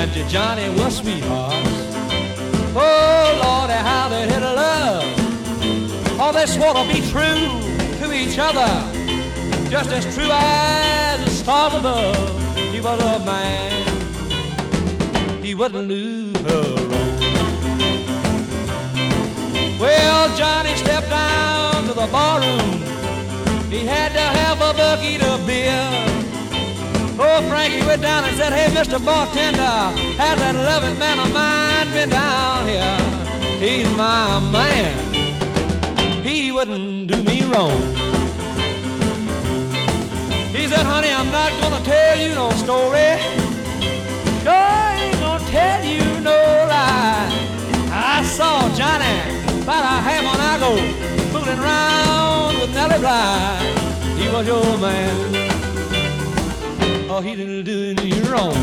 and Johnny was sweethearts. Oh, Lordy, how they hit a love. Oh, they swore to be true to each other, just as true as the stars above. He was a man, he wouldn't lose her own. Well, Johnny stepped down to the barroom. He had to have a bucket of beer. Oh, Frankie went down and said, hey, Mr. Bartender, has that loving man of mine been down here? He's my man. He wouldn't do me wrong. He said, honey, I'm not gonna tell you no story. Sure ain't gonna tell you no lie. I saw Johnny about a half an hour ago fooling around with Nellie Bly. He was your man. Oh, he didn't do you wrong.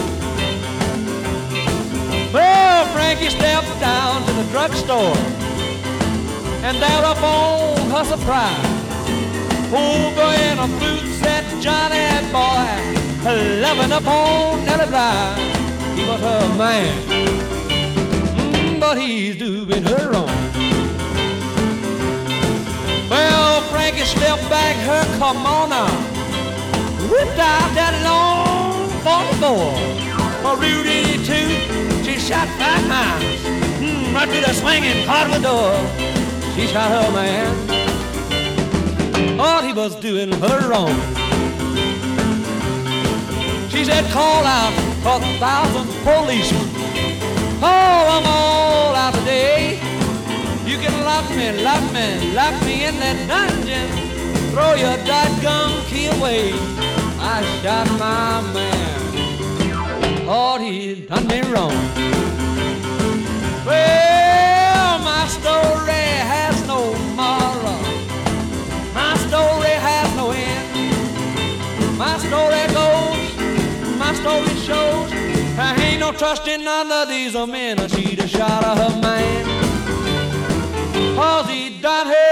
Well, Frankie stepped down to the drugstore, and there upon her surprise, over in a flute said Johnny boy, loving upon Nellie Bly. He was her man, but he's doing her wrong. Well, Frankie stepped back her kimono, whipped out that long 44. For Rudy too, she shot 5 miles, right through the swinging hardwood door. She shot her man. Thought he was doing her wrong. She said, call out for 1,000 policemen. Oh, I'm all out today. You can lock me in that dungeon. Throw your dadgum key away. I shot my man. Thought he'd done me wrong. Well, my story has no moral. My story has no end. My story goes, my story shows, there ain't no trust in none of these men. She'd have shot her man, 'cause he done her